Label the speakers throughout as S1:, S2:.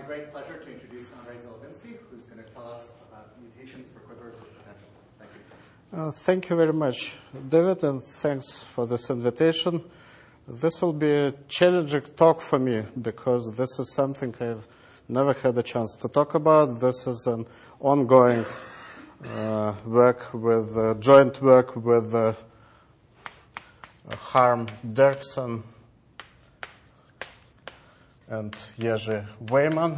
S1: great pleasure to introduce Andrei Zolovinsky, who's going to tell us about mutations for quivers with potential. Thank you.
S2: Thank you very much, David, and thanks for this invitation. This will be a challenging talk for me because this is something I've never had a chance to talk about. This is an ongoing joint work with Harm Derksen and Jerzy Weyman.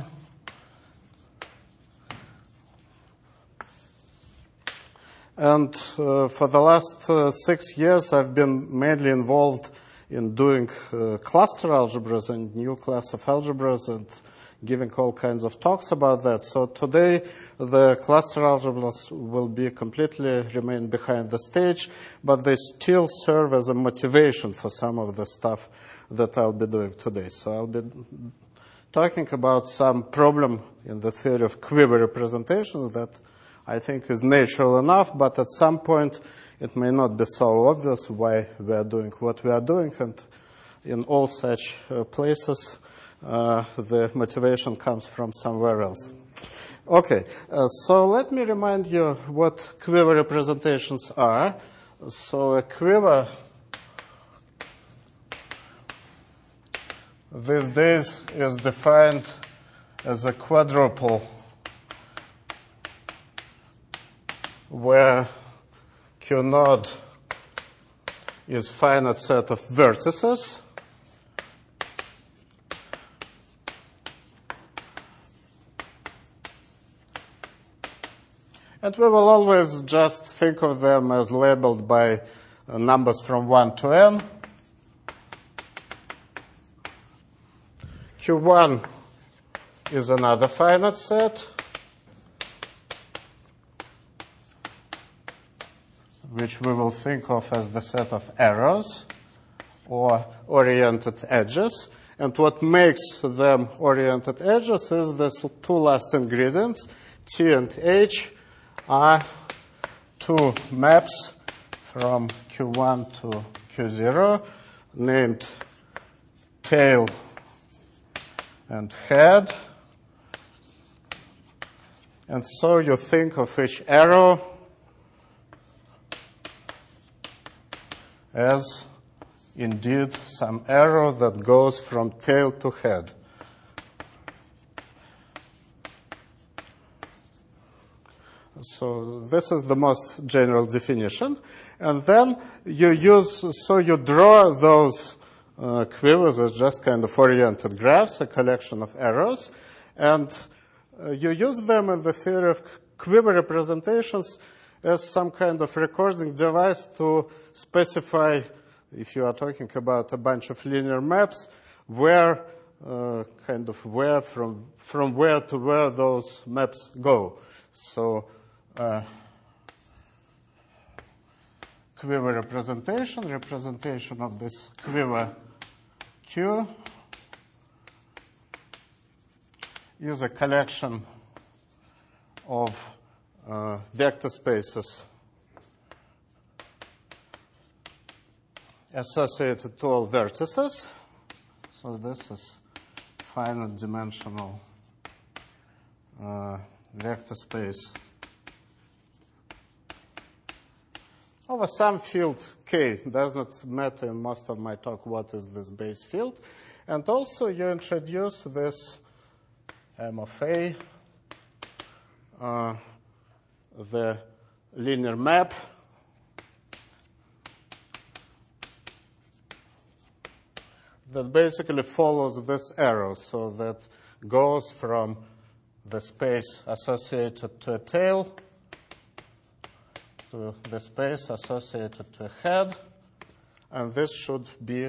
S2: And for the last 6 years, I've been mainly involved in doing cluster algebras and new class of algebras and giving all kinds of talks about that. So today, the cluster algebras will be completely remain behind the stage, but they still serve as a motivation for some of the stuff that I'll be doing today. So I'll be talking about some problem in the theory of quiver representations that I think is natural enough, but at some point it may not be so obvious why we are doing what we are doing, and in all such places the motivation comes from somewhere else. Okay, so let me remind you what quiver representations are. So a quiver these days is defined as a quadruple where Q node is finite set of vertices and we will always just think of them as labeled by numbers from 1 to n. Q1 is another finite set, which we will think of as the set of arrows or oriented edges. And what makes them oriented edges is these two last ingredients, T and H, are two maps from Q1 to Q0 named tail and head. And so you think of each arrow as indeed some arrow that goes from tail to head. So this is the most general definition. And then you draw those quivers as just kind of oriented graphs, a collection of arrows, and you use them in the theory of quiver representations as some kind of recording device to specify, if you are talking about a bunch of linear maps, where from where to where those maps go. So quiver representation of this quiver Q is a collection of vector spaces associated to all vertices. So this is finite dimensional vector space over some field K. It does not matter in most of my talk what is this base field. And also you introduce this M of A, the linear map that basically follows this arrow, so that goes from the space associated to a tail to the space associated to a head, and this should be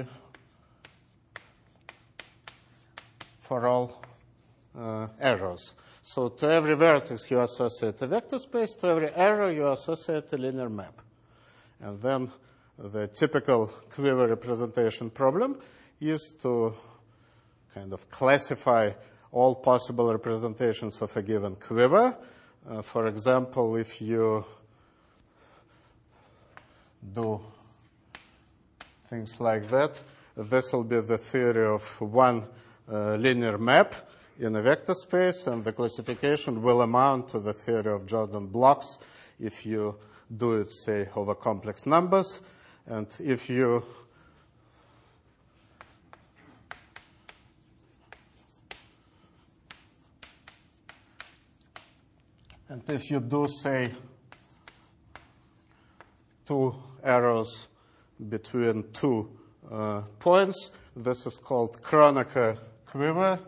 S2: for all arrows. So to every vertex you associate a vector space, to every arrow you associate a linear map. And then the typical quiver representation problem is to kind of classify all possible representations of a given quiver. For example, if you do things like that, this will be the theory of one linear map in a vector space, and the classification will amount to the theory of Jordan blocks if you do it, say, over complex numbers. And if you do, say, two arrows between two points, this is called Kronecker quiver.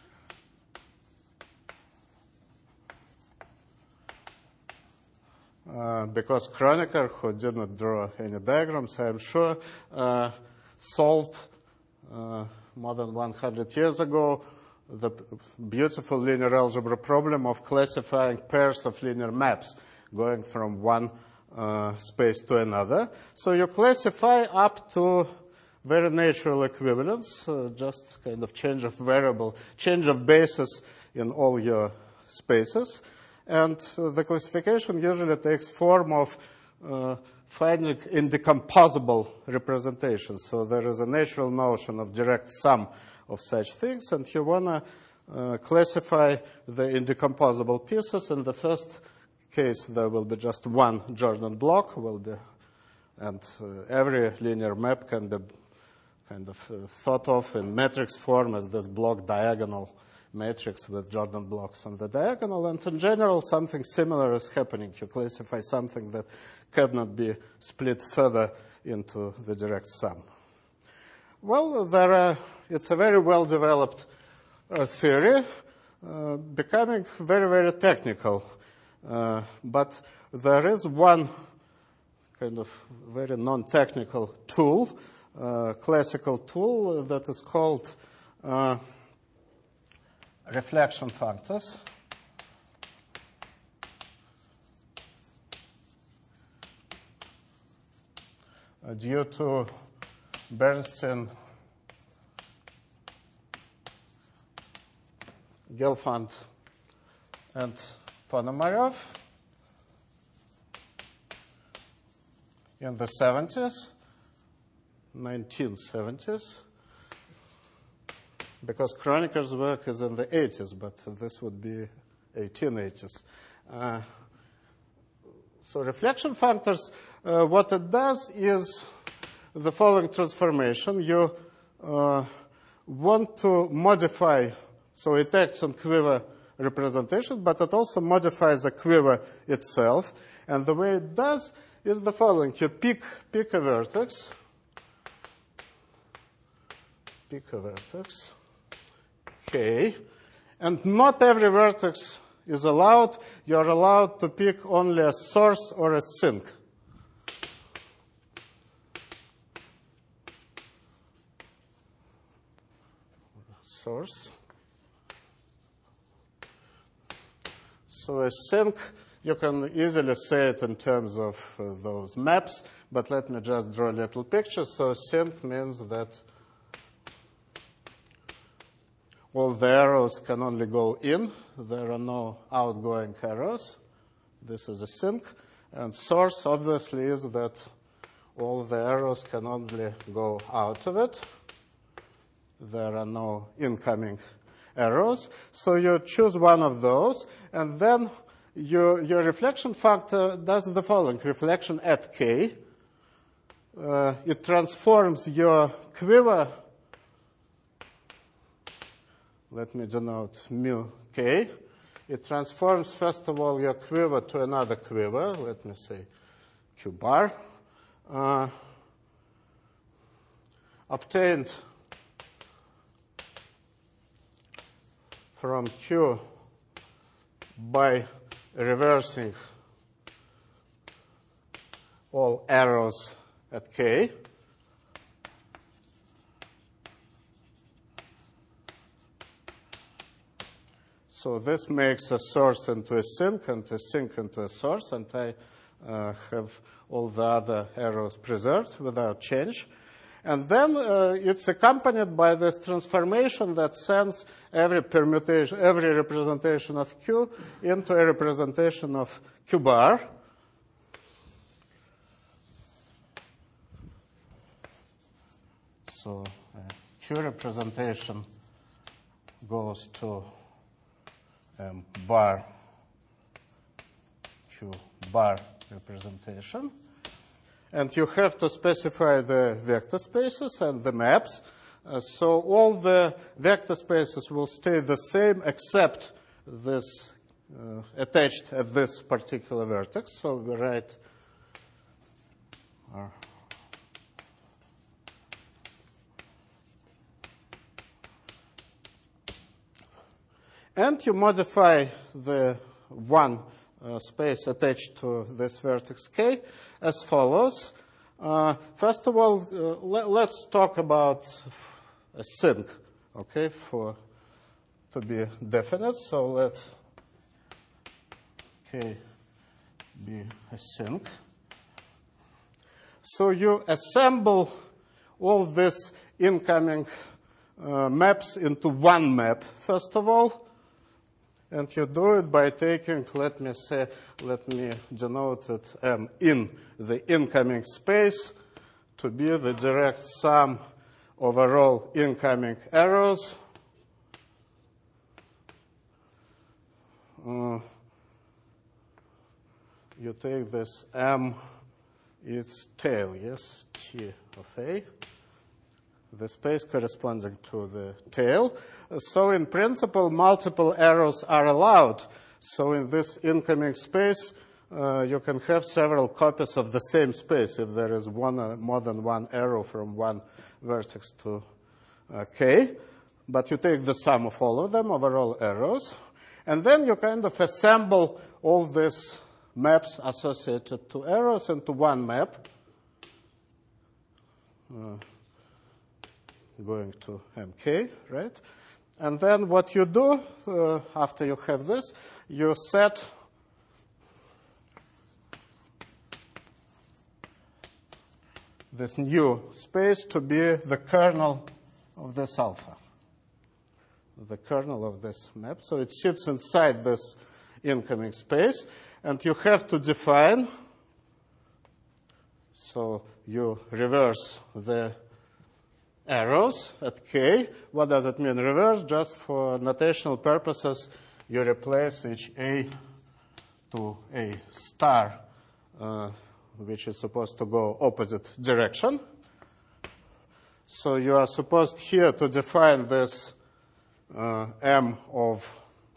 S2: Because Kronecker, who did not draw any diagrams, I'm sure, solved more than 100 years ago the beautiful linear algebra problem of classifying pairs of linear maps going from one space to another. So you classify up to very natural equivalence, just kind of change of variable, change of basis in all your spaces. And the classification usually takes form of finding indecomposable representations. So there is a natural notion of direct sum of such things, and you want to classify the indecomposable pieces. In the first case, there will be just one Jordan block, and every linear map can be kind of thought of in matrix form as this block diagonal matrix with Jordan blocks on the diagonal. And in general, something similar is happening. You classify something that cannot be split further into the direct sum. Well, it's a very well-developed theory, becoming very, very technical. But there is one kind of very non-technical tool, classical tool, that is called reflection factors. Due to Bernstein, Gelfand, and Ponomarev in the 1970s, because Kronecker's work is in the 80s, but this would be 1880s. So reflection factors, what it does is the following transformation. You want to modify, so it acts on quiver representation, but it also modifies the quiver itself. And the way it does is the following. You pick a vertex, K, and not every vertex is allowed. You're allowed to pick only a source or a sink. Source. So a sink, you can easily say it in terms of those maps, but let me just draw a little picture. So sink means that all the arrows can only go in. There are no outgoing arrows. This is a sink. And source, obviously, is that all the arrows can only go out of it. There are no incoming arrows. So you choose one of those, and then your reflection factor does the following. Reflection at K. It transforms your quiver. Let me denote mu K. It transforms, first of all, your quiver to another quiver. Let me say Q bar. Obtained from Q by reversing all arrows at K. So this makes a source into a sink and a sink into a source, and I have all the other arrows preserved without change. And then it's accompanied by this transformation that sends every permutation, every representation of Q into a representation of Q bar. So Q representation goes to M bar Q bar representation. And you have to specify the vector spaces and the maps. So all the vector spaces will stay the same except this attached at this particular vertex. So we write R. And you modify the one space attached to this vertex K as follows. First of all, let's talk about a sync, okay, to be definite. So let K be a sync. So you assemble all these incoming maps into one map, first of all. And you do it by taking, let me denote it M in the incoming space to be the direct sum over all incoming arrows. You take this M, its tail, yes, T of A, the space corresponding to the tail. So in principle, multiple arrows are allowed. So in this incoming space, you can have several copies of the same space if there is more than one arrow from one vertex to K. But you take the sum of all of them over all arrows. And then you kind of assemble all these maps associated to arrows into one map. Going to MK, right? And then what you do after you have this, you set this new space to be the kernel of this alpha, the kernel of this map. So it sits inside this incoming space, and you have to define, so you reverse the arrows at K. What does it mean, reverse? Just for notational purposes, you replace each A to A star, which is supposed to go opposite direction. So you are supposed here to define this M of...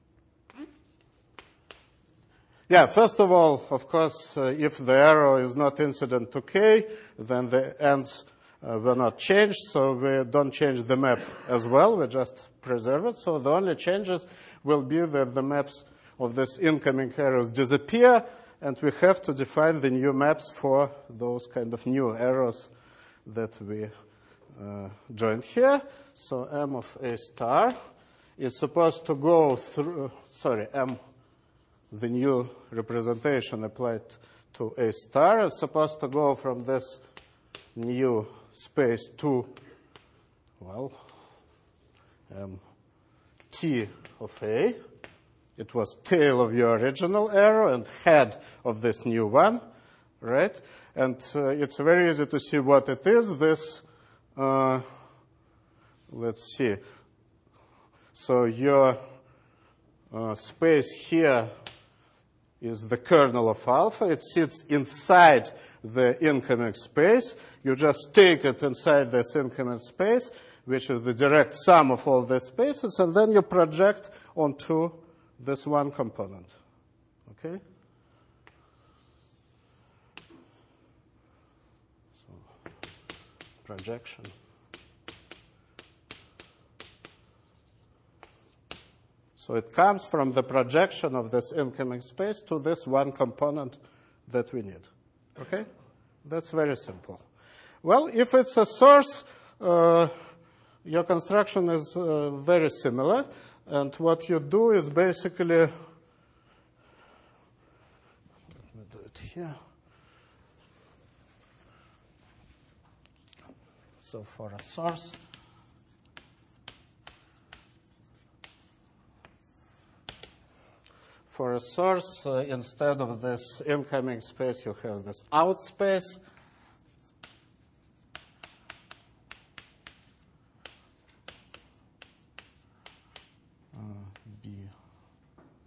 S2: Yeah, first of all, of course, if the arrow is not incident to K, then the ends will not change, so we don't change the map as well, we just preserve it. So the only changes will be that the maps of these incoming arrows disappear, and we have to define the new maps for those kind of new arrows that we joined here. So M of A star is supposed to go through, M, the new representation applied to A star, is supposed to go from this new space to, T of A. It was tail of your original arrow and head of this new one, right? And it's very easy to see what it is. This, let's see. So your space here is the kernel of alpha. It sits inside the incoming space. You just take it inside this incoming space, which is the direct sum of all the spaces, and then you project onto this one component. Okay? So, projection. So it comes from the projection of this incoming space to this one component that we need. Okay? That's very simple. Well, if it's a source, your construction is very similar. And what you do is basically, let me do it here. So for a source, instead of this incoming space, you have this out space. B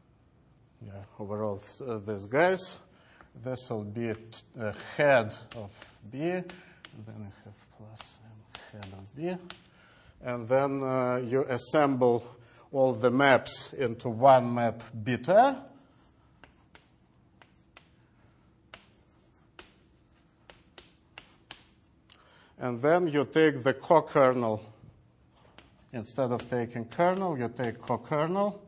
S2: over all these guys. This will be head of B, and then I have plus m head of B. And then you assemble all the maps into one map beta. And then you take the co-kernel. Instead of taking kernel, you take co-kernel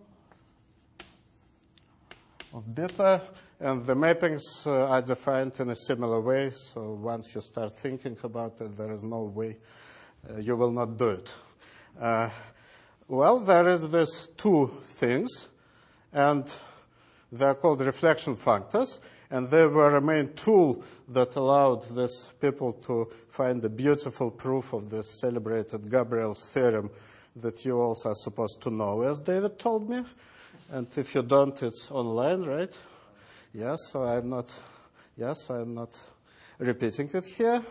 S2: of beta. And the mappings are defined in a similar way. So once you start thinking about it, there is no way you will not do it. Well, there is these two things, and they're called reflection functors, and they were a main tool that allowed these people to find the beautiful proof of this celebrated Gabriel's theorem that you also are supposed to know, as David told me. And if you don't, it's online, right? Yes, so I'm not repeating it here.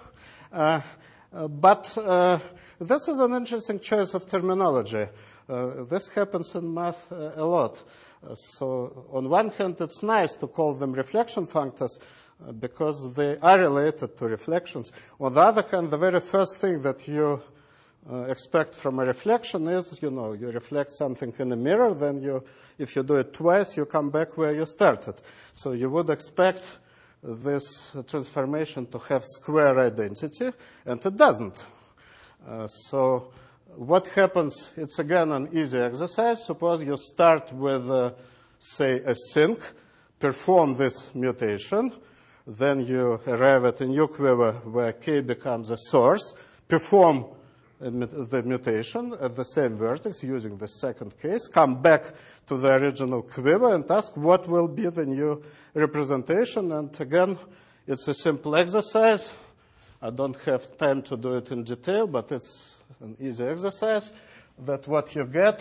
S2: But this is an interesting choice of terminology. This happens in math a lot. So on one hand, it's nice to call them reflection functors because they are related to reflections. On the other hand, the very first thing that you expect from a reflection is, you reflect something in a mirror, then if you do it twice, you come back where you started. So you would expect this transformation to have square identity, and it doesn't. So what happens, it's again an easy exercise. Suppose you start with, say, a sink, perform this mutation, then you arrive at a new quiver where K becomes a source, perform the mutation at the same vertex using the second case, come back to the original quiver and ask what will be the new representation. And again, it's a simple exercise. I don't have time to do it in detail, but it's an easy exercise. That what you get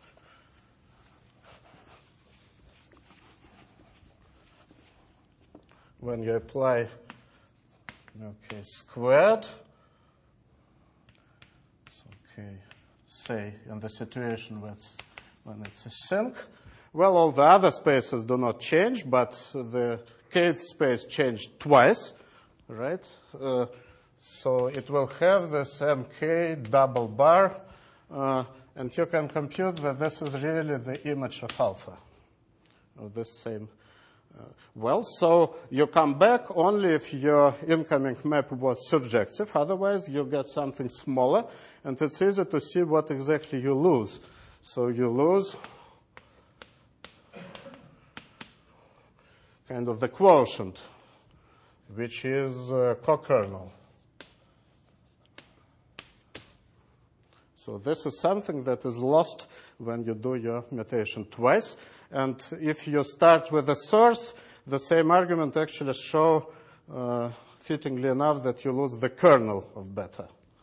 S2: when you apply squared. Say in the situation when it's a sink. Well, all the other spaces do not change, but the kth space changed twice, right? So it will have this mk double bar, and you can compute that this is really the image of alpha, of this same. Well, so you come back only if your incoming map was surjective. Otherwise, you get something smaller, and it's easy to see what exactly you lose. So you lose kind of the quotient, which is co-kernel. So this is something that is lost when you do your mutation twice. And if you start with a source, the same argument actually show, fittingly enough, that you lose the kernel of beta.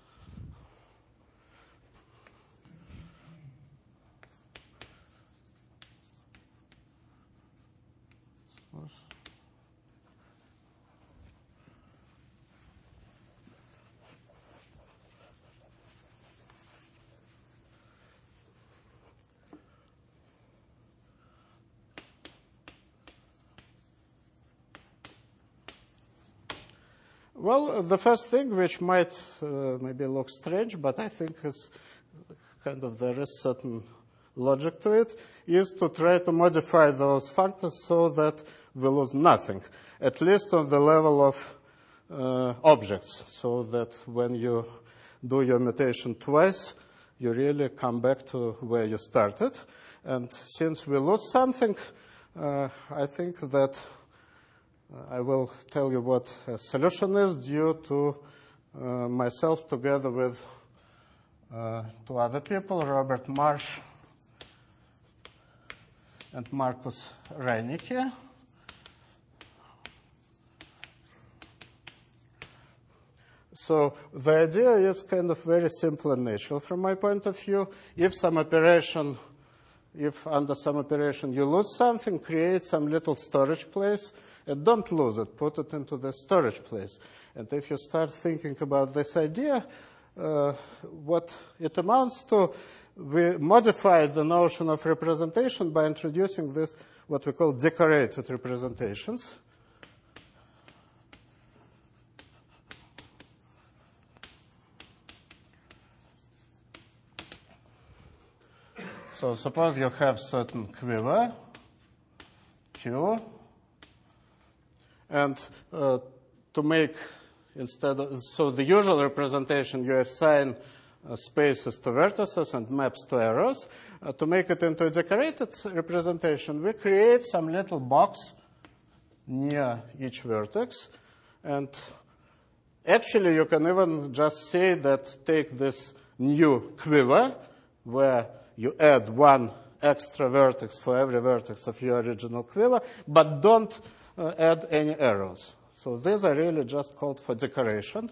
S2: Well, the first thing, which might maybe look strange, but I think is kind of there is certain logic to it, is to try to modify those factors so that we lose nothing, at least on the level of objects, so that when you do your mutation twice, you really come back to where you started. And since we lose something, I think that I will tell you what a solution is due to myself together with two other people, Robert Marsh and Markus Reinicke. So the idea is kind of very simple and natural from my point of view. If under some operation you lose something, create some little storage place, and don't lose it, put it into the storage place. And if you start thinking about this idea, what it amounts to, we modify the notion of representation by introducing this, what we call decorated representations. So suppose you have certain quiver, Q, and to make, instead of, so the usual representation, you assign spaces to vertices and maps to arrows. To make it into a decorated representation, we create some little box near each vertex. And actually, you can even just say that take this new quiver, where you add one extra vertex for every vertex of your original quiver, but don't add any arrows. So these are really just called for decoration.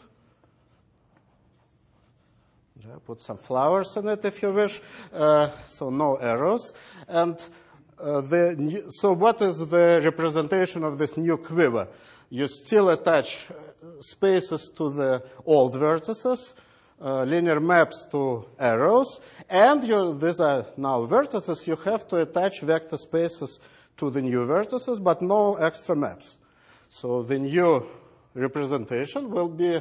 S2: Put some flowers in it if you wish, so no arrows. And so what is the representation of this new quiver? You still attach spaces to the old vertices, linear maps to arrows, and these are now vertices. You have to attach vector spaces to the new vertices, but no extra maps. So the new representation will be,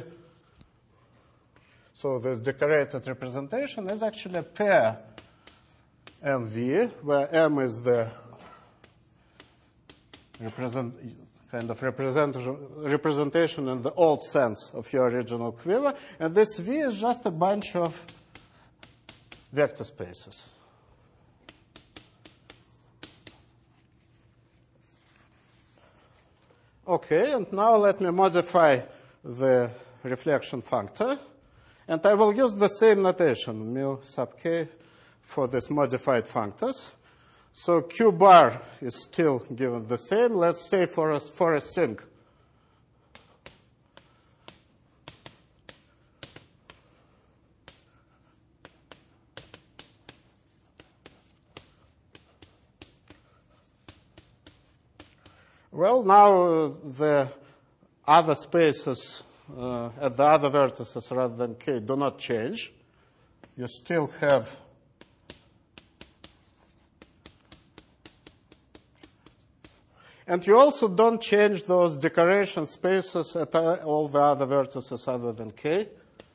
S2: so this decorated representation is actually a pair MV, where M is the representation in the old sense of your original quiver, and this V is just a bunch of vector spaces. Okay, and now let me modify the reflection functor, and I will use the same notation, mu sub k, for this modified functors. So Q bar is still given the same. Let's say for a sink. Well, now the other spaces at the other vertices rather than k do not change. You still have and you also don't change those decoration spaces at all the other vertices other than k.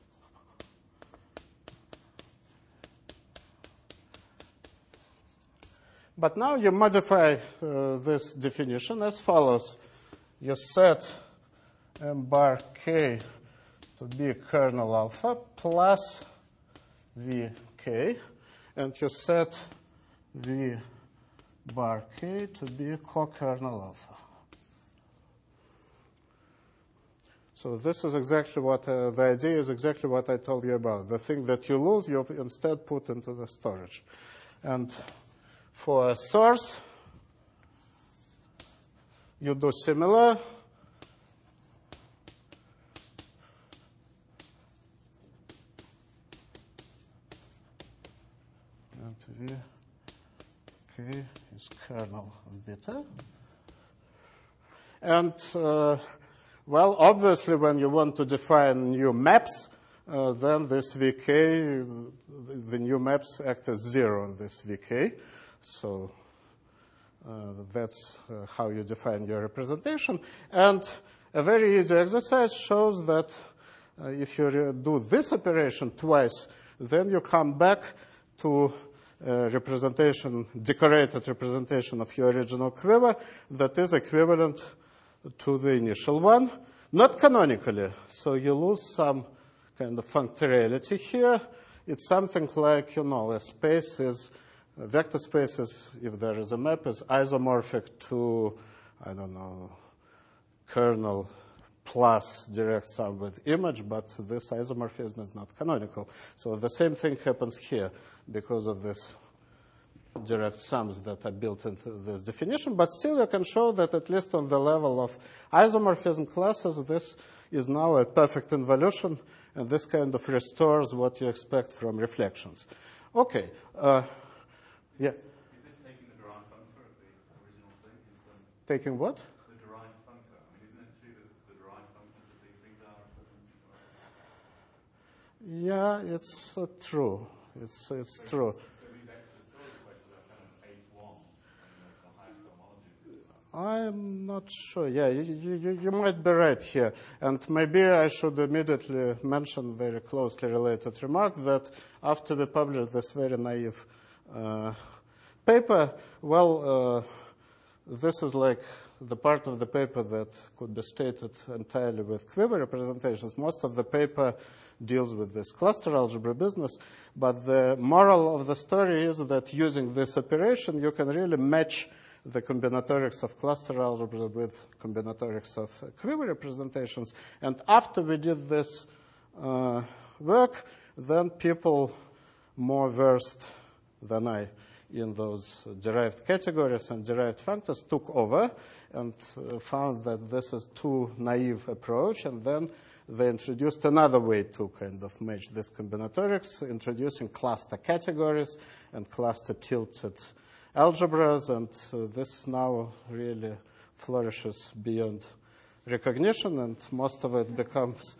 S2: But now you modify this definition as follows. You set M bar k to be kernel alpha plus Vk, and you set V bar k to be co-kernel alpha. So this is exactly what, the idea is exactly what I told you about. The thing that you lose, you instead put into the storage. And for a source, you do similar. And V k is kernel of beta. And, well, obviously, when you want to define new maps, then this Vk, the new maps act as 0 in this Vk. So that's how you define your representation. And a very easy exercise shows that if you do this operation twice, then you come back to representation, decorated representation of your original quiver that is equivalent to the initial one, not canonically. So you lose some kind of functoriality here. It's something like, a space is, vector spaces, if there is a map, is isomorphic to, I don't know, kernel plus direct sum with image, but this isomorphism is not canonical. So the same thing happens here because of this direct sums that are built into this definition, but still you can show that at least on the level of isomorphism classes, this is now a perfect involution, and this kind of restores what you expect from reflections. Okay. Yeah.
S3: Is this taking the derived functor of the original thing?
S2: Taking what?
S3: The derived functor. I mean, isn't it true that the derived functors of these things are equivalent to
S2: Yeah, it's true. It's true.
S3: So these extra storage places are kind of H1 and the highest homology.
S2: I'm not sure. Yeah, you might be right here. And maybe I should immediately mention very closely related remark that after we published this very naive paper, well, this is like the part of the paper that could be stated entirely with quiver representations. Most of the paper deals with this cluster algebra business, but the moral of the story is that using this operation, you can really match the combinatorics of cluster algebra with combinatorics of quiver representations. And after we did this work, then people more versed than I in those derived categories and derived functors took over and found that this is too naive approach, and then they introduced another way to kind of match this combinatorics, introducing cluster categories and cluster tilted algebras, and this now really flourishes beyond recognition, and most of it becomes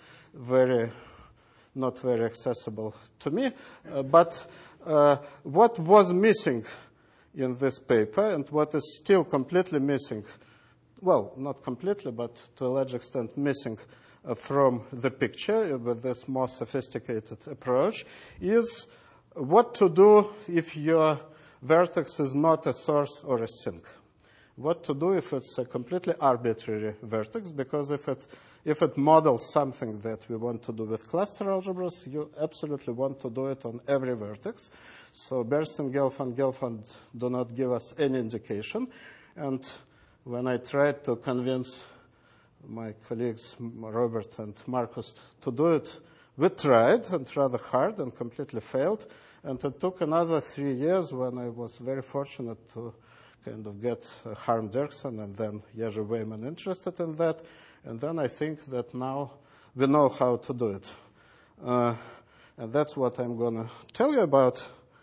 S2: not very accessible to me. But what was missing in this paper, and what is still completely missing, well, not completely, but to a large extent missing from the picture with this more sophisticated approach, is what to do if your vertex is not a source or a sink. What to do if it's a completely arbitrary vertex, because if it models something that we want to do with cluster algebras, you absolutely want to do it on every vertex. So Bernstein-Gelfand, Gelfand do not give us any indication. And when I tried to convince my colleagues, Robert and Marcus, to do it, we tried, and rather hard, and completely failed. And it took another 3 years when I was very fortunate to kind of get Harm Dirksen and then Jerzy Weyman interested in that. And then I think that now we know how to do it. And that's what I'm going to tell you about.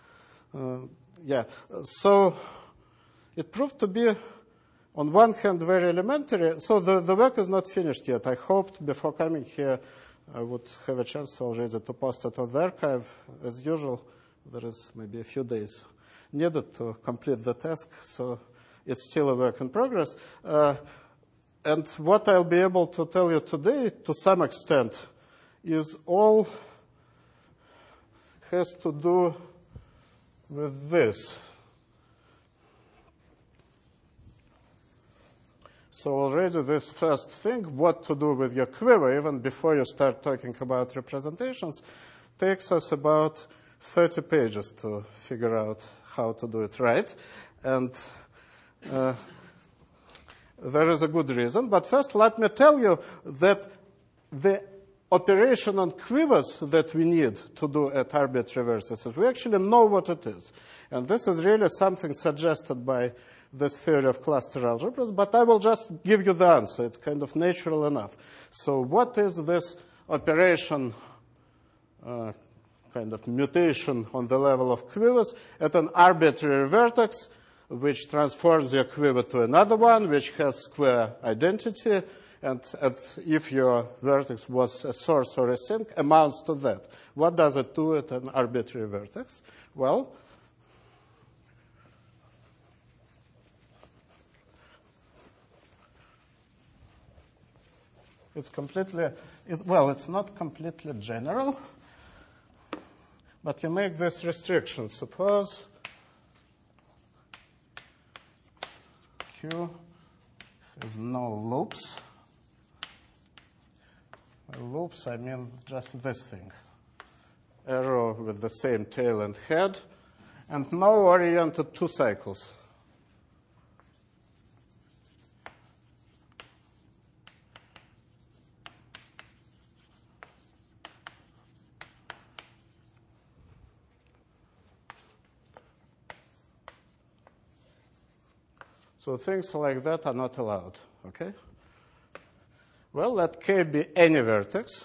S2: So it proved to be, on one hand, very elementary. So the work is not finished yet. I hoped before coming here I would have a chance already to post it on the archive. As usual, there is maybe a few days needed to complete the task, so it's still a work in progress. And what I'll be able to tell you today, to some extent, is all has to do with this. So already this first thing, what to do with your quiver, even before you start talking about representations, takes us about 30 pages to figure out how to do it right. And there is a good reason. But first, let me tell you that the operation on quivers that we need to do at arbitrary vertices, we actually know what it is. And this is really something suggested by this theory of cluster algebras, but I will just give you the answer. It's kind of natural enough. So what is this operation, kind of mutation on the level of quivers at an arbitrary vertex, which transforms your quiver to another one, which has square identity, and if your vertex was a source or a sink, amounts to that. What does it do at an arbitrary vertex? Well, it's not completely general, but you make this restriction. Suppose Q has no loops. By loops, I mean just this thing. Arrow with the same tail and head, and no oriented two cycles. So things like that are not allowed, okay? Well, let K be any vertex.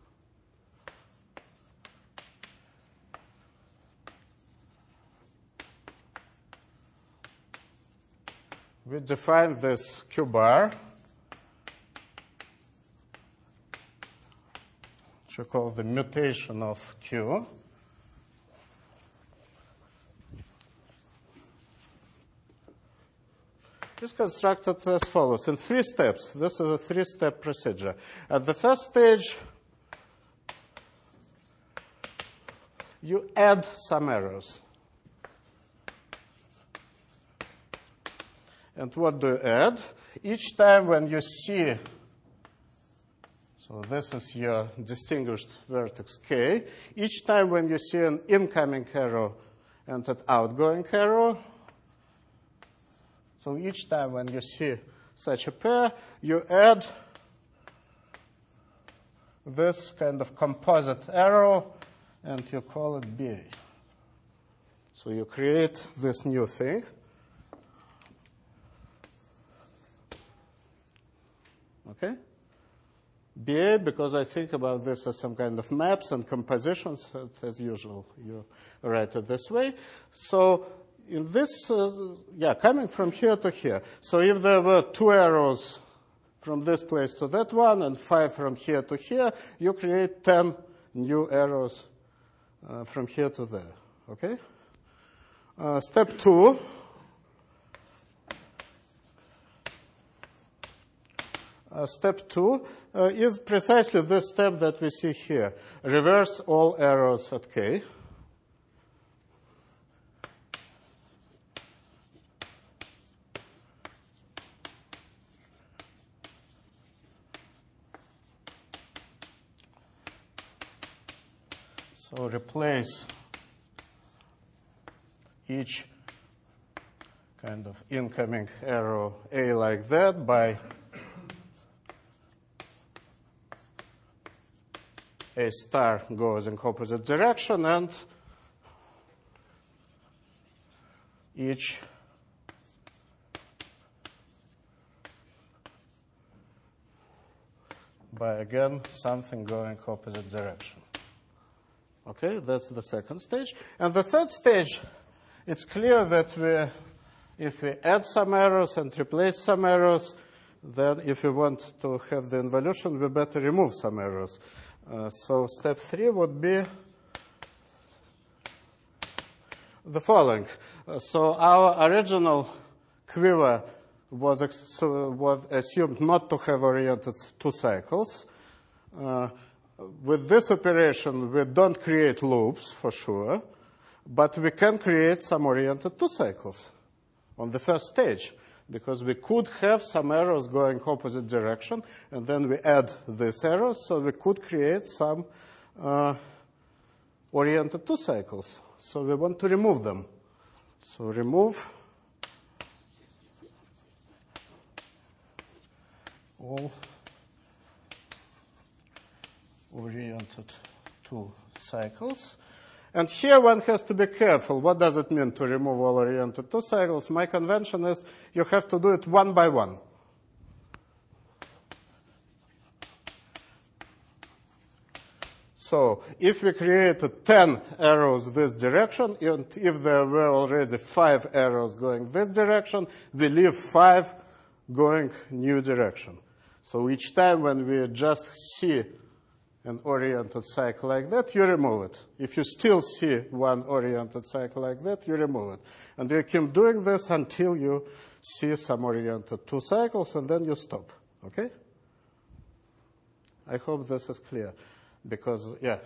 S2: We define this Q bar, which we call the mutation of Q. Is constructed as follows in 3 steps. This is a 3-step procedure. At the first stage, you add some arrows. And what do you add? Each time when you see, so this is your distinguished vertex K, each time when you see an incoming arrow and an outgoing arrow, so each time when you see such a pair, you add this kind of composite arrow, and you call it BA. So you create this new thing. Okay? BA, because I think about this as some kind of maps and compositions, as usual, you write it this way. So in this, coming from here to here. So if there were 2 arrows from this place to that one and 5 from here to here, you create 10 new arrows from here to there. Okay? Step 2. Step 2 is precisely this step that we see here. Reverse all arrows at K. So replace each kind of incoming arrow A like that by A star goes in opposite direction, and each by, again, something going opposite direction. Okay, that's the second stage. And the third stage, it's clear that if we add some arrows and replace some arrows, then if we want to have the involution, we better remove some arrows. So step 3 would be the following. So our original quiver was assumed not to have oriented 2 cycles. With this operation, we don't create loops, for sure, but we can create some oriented 2 cycles on the first stage, because we could have some arrows going opposite direction, and then we add these arrows, so we could create some oriented 2 cycles. So we want to remove them. So remove all oriented 2 cycles. And here one has to be careful. What does it mean to remove all oriented 2 cycles? My convention is you have to do it one by one. So if we created 10 arrows this direction, and if there were already 5 arrows going this direction, we leave 5 going new direction. So each time when we just see an oriented cycle like that, you remove it. If you still see one oriented cycle like that, you remove it. And you keep doing this until you see some oriented 2 cycles, and then you stop. Okay? I hope this is clear. Because, yeah.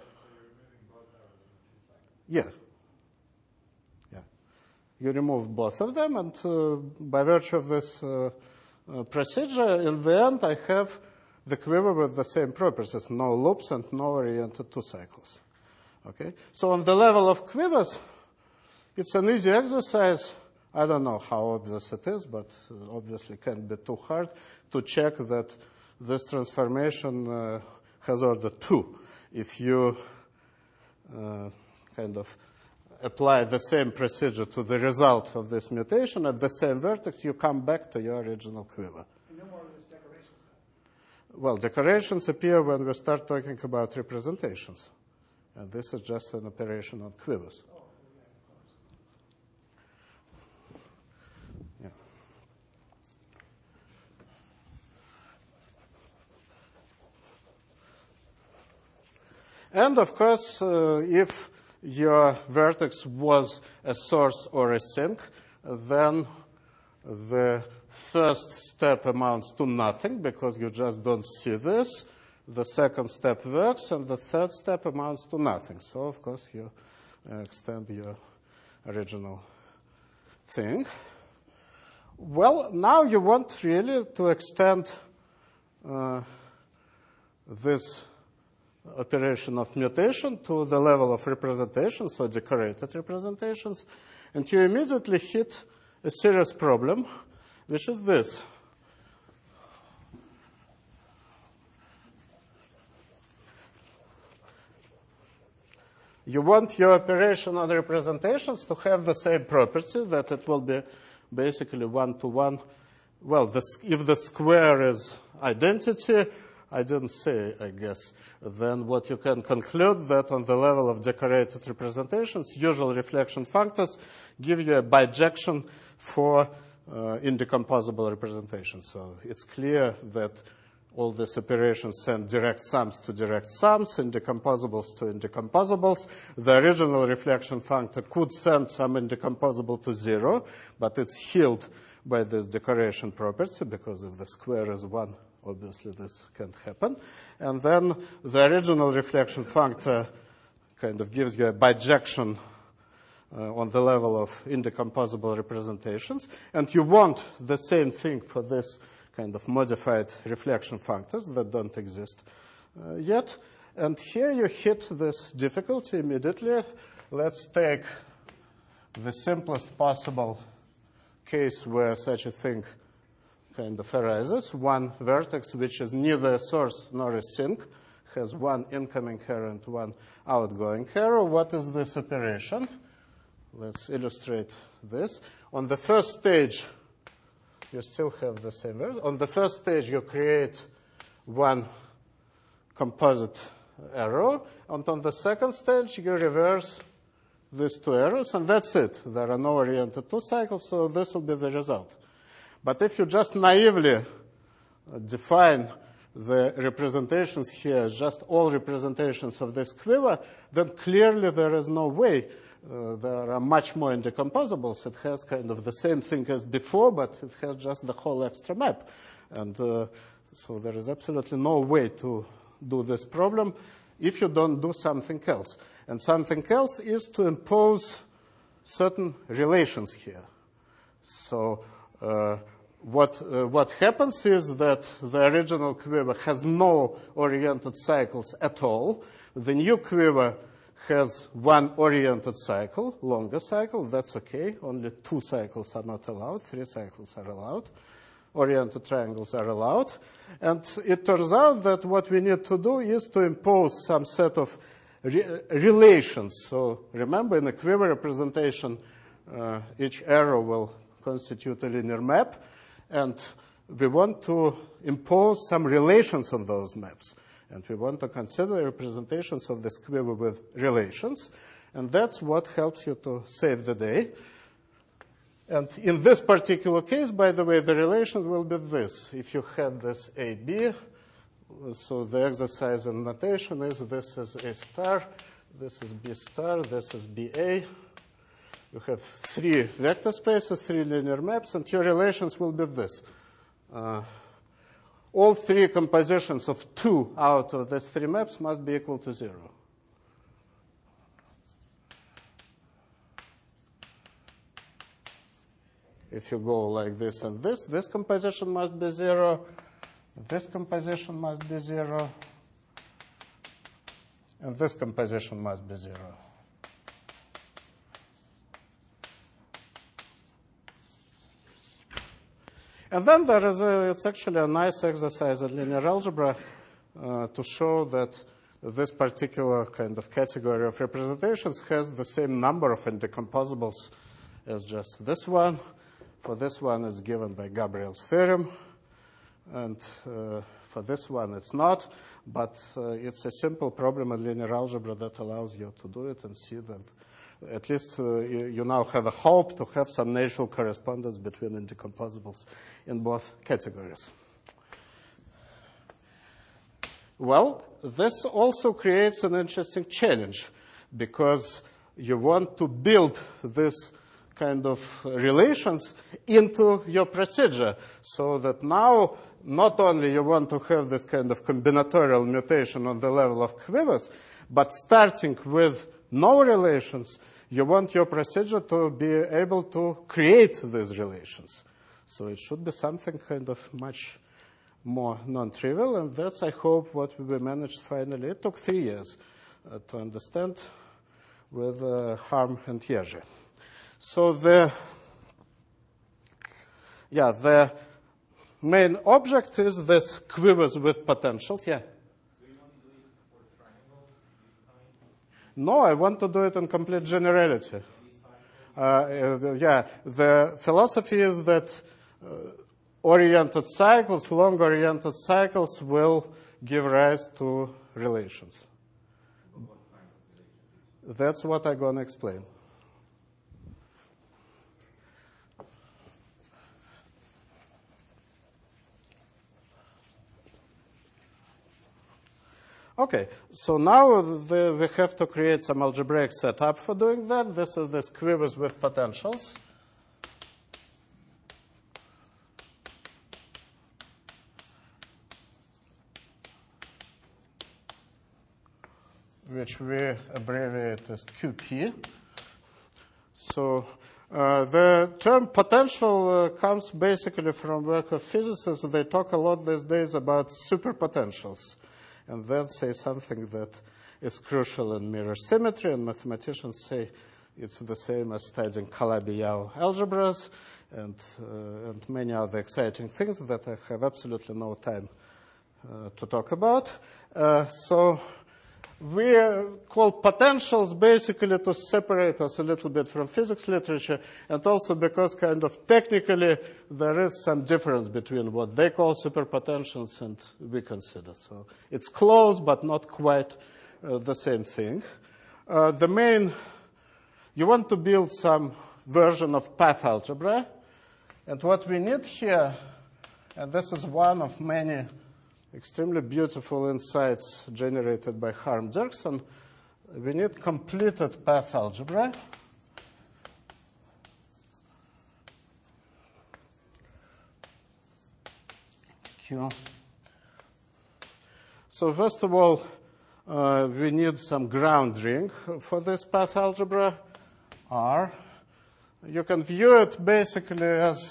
S2: Yeah. Yeah. You remove both of them, and by virtue of this procedure, in the end, I have the quiver with the same properties, no loops and no oriented 2 cycles. Okay? So on the level of quivers, it's an easy exercise. I don't know how obvious it is, but obviously can't be too hard to check that this transformation has order 2. If you kind of apply the same procedure to the result of this mutation at the same vertex, you come back to your original quiver.
S4: And no more of this decoration stuff.
S2: Well, decorations appear when we start talking about representations. And this is just an operation on quivers.
S4: Oh, yeah, of course.
S2: Yeah. And of course, if your vertex was a source or a sink, then the first step amounts to nothing because you just don't see this. The second step works, and the third step amounts to nothing. So, of course, you extend your original thing. Well, now you want really to extend this operation of mutation to the level of representation, so decorated representations, and you immediately hit a serious problem, which is this. You want your operation on representations to have the same property, that it will be basically one-to-one. Well, if the square is identity, I didn't say, I guess, then what you can conclude that on the level of decorated representations, usual reflection factors give you a bijection for indecomposable representation. So it's clear that all these operations send direct sums to direct sums, indecomposables to indecomposables. The original reflection factor could send some indecomposable to 0, but it's healed by this decoration property, because if the square is 1, obviously this can't happen. And then the original reflection factor kind of gives you a bijection on the level of indecomposable representations. And you want the same thing for this kind of modified reflection factors that don't exist yet. And here you hit this difficulty immediately. Let's take the simplest possible case where such a thing kind of arises. One vertex, which is neither a source nor a sink, has one incoming hair and one outgoing hair. What is this operation? Let's illustrate this. On the first stage, you still have the same verse. On the first stage, you create one composite arrow. And on the second stage, you reverse these two arrows, and that's it. There are no oriented two cycles, so this will be the result. But if you just naively define the representations here as just all representations of this quiver, then clearly there is no way. There are much more indecomposables. It has kind of the same thing as before, but it has just the whole extra map. And so there is absolutely no way to do this problem if you don't do something else. And something else is to impose certain relations here. So what happens is that the original quiver has no oriented cycles at all. The new quiver has one oriented cycle, longer cycle. That's okay. Only 2 cycles are not allowed. 3 cycles are allowed. Oriented triangles are allowed. And it turns out that what we need to do is to impose some set of relations. So remember, in a quiver representation, each arrow will constitute a linear map. And we want to impose some relations on those maps. And we want to consider representations of this quiver with relations. And that's what helps you to save the day. And in this particular case, by the way, the relations will be this. If you had this AB, so the exercise in notation is this is A star, this is B star, this is BA. You have 3 vector spaces, 3 linear maps, and your relations will be this. All 3 compositions of 2 out of these 3 maps must be equal to 0. If you go like this and this composition must be 0, this composition must be 0, and this composition must be 0. And then there is it's actually a nice exercise in linear algebra to show that this particular kind of category of representations has the same number of indecomposables as just this one. For this one, it's given by Gabriel's theorem. And for this one, it's not. But it's a simple problem in linear algebra that allows you to do it and see that at least you now have a hope to have some natural correspondence between indecomposables in both categories. Well, this also creates an interesting challenge because you want to build this kind of relations into your procedure so that now not only you want to have this kind of combinatorial mutation on the level of quivers, but starting with no relations, you want your procedure to be able to create these relations. So it should be something kind of much more non-trivial, and that's, I hope, what we managed finally. It took 3 years to understand with Harm and Jerzy. So the main object is this quivers with potentials. Yeah.
S3: So you want to do it for triangles this time?
S2: No, I want to do it in complete generality. The philosophy is that oriented cycles, long-oriented cycles will give rise to relations. That's what I'm going to explain. Okay, so now we have to create some algebraic setup for doing that. This is this quivers with potentials. Which we abbreviate as QP. So the term potential comes basically from work of physicists. They talk a lot these days about superpotentials, and then say something that is crucial in mirror symmetry, and mathematicians say it's the same as studying Calabi-Yau algebras and many other exciting things that I have absolutely no time to talk about. So we call potentials basically to separate us a little bit from physics literature, and also because kind of technically there is some difference between what they call superpotentials and we consider. So it's close but not quite the same thing. You want to build some version of path algebra, and what we need here, and this is one of many extremely beautiful insights generated by Harm Dirksen, we need completed path algebra. Q. So first of all, we need some ground ring for this path algebra, R. You can view it basically as,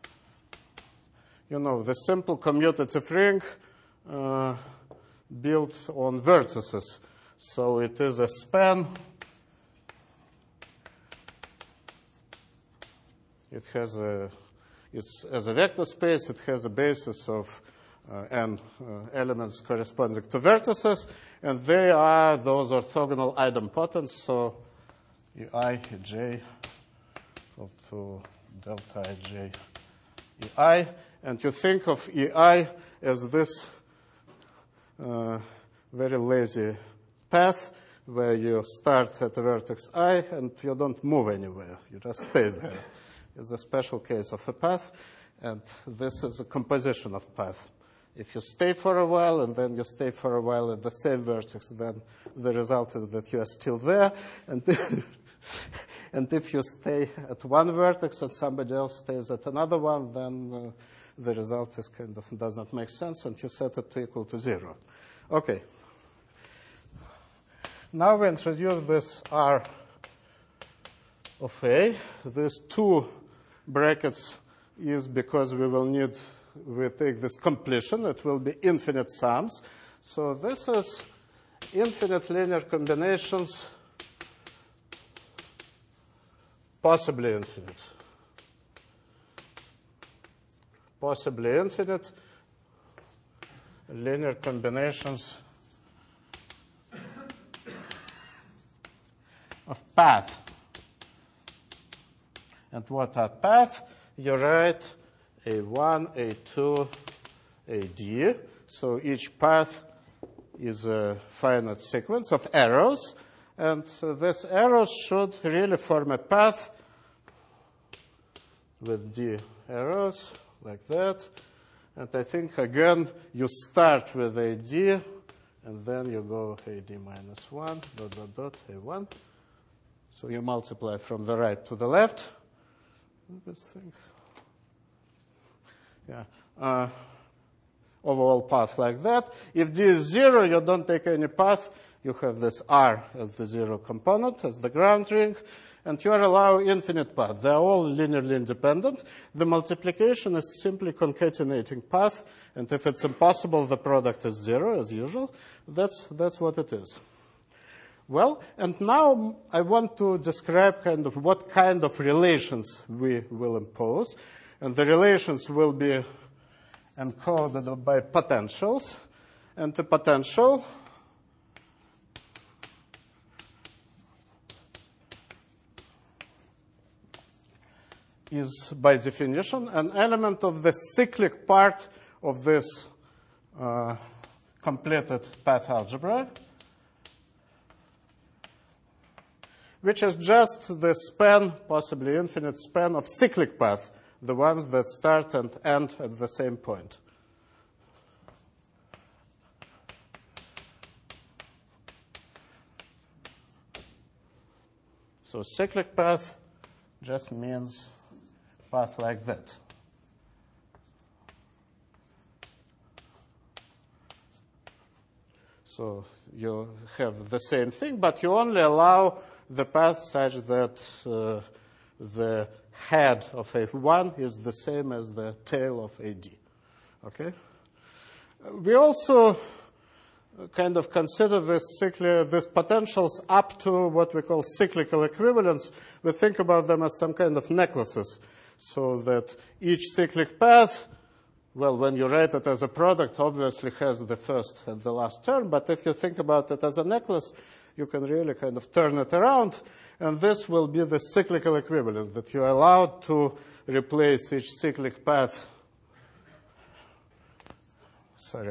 S2: the simple commutative ring built on vertices. So it is a span. It's as a vector space, it has a basis of n elements corresponding to vertices, and they are those orthogonal idempotents. So ei ej equal to delta ij ei, and you think of ei as this very lazy path where you start at the vertex I and you don't move anywhere. You just stay there. It's a special case of a path, and this is a composition of path. If you stay for a while and then you stay for a while at the same vertex, then the result is that you are still there. And if you stay at one vertex and somebody else stays at another one, then the result is does not make sense, and you set it to equal to 0. Okay. Now we introduce this R of A. These two brackets is because we take this completion. It will be infinite sums. So this is infinite linear combinations, possibly infinite. Possibly infinite linear combinations of path. And what are path? You write A1, A2, AD. So each path is a finite sequence of arrows. And these arrows should really form a path with D arrows like that. And I think, again, you start with AD and then you go AD minus 1, dot, dot, dot, A1. So you multiply from the right to the left. This thing. Yeah. Overall path like that. If D is 0, you don't take any path. You have this R as the 0 component, as the ground ring, and you are allowed infinite paths. They are all linearly independent. The multiplication is simply concatenating path, and if it's impossible, the product is 0, as usual. That's what it is. Well, and now I want to describe kind of what kind of relations we will impose. And the relations will be encoded by potentials. And the potential is, by definition, an element of the cyclic part of this completed path algebra, which is just the span, possibly infinite span, of cyclic paths, the ones that start and end at the same point. So cyclic path just means path like that. So you have the same thing, but you only allow the path such that the head of A1 is the same as the tail of AD. Okay? We also kind of consider these potentials up to what we call cyclical equivalence. We think about them as some kind of necklaces, so that each cyclic path, well, when you write it as a product, obviously has the first and the last term, but if you think about it as a necklace, you can really kind of turn it around, and this will be the cyclical equivalent, that you're allowed to replace each cyclic path. Sorry.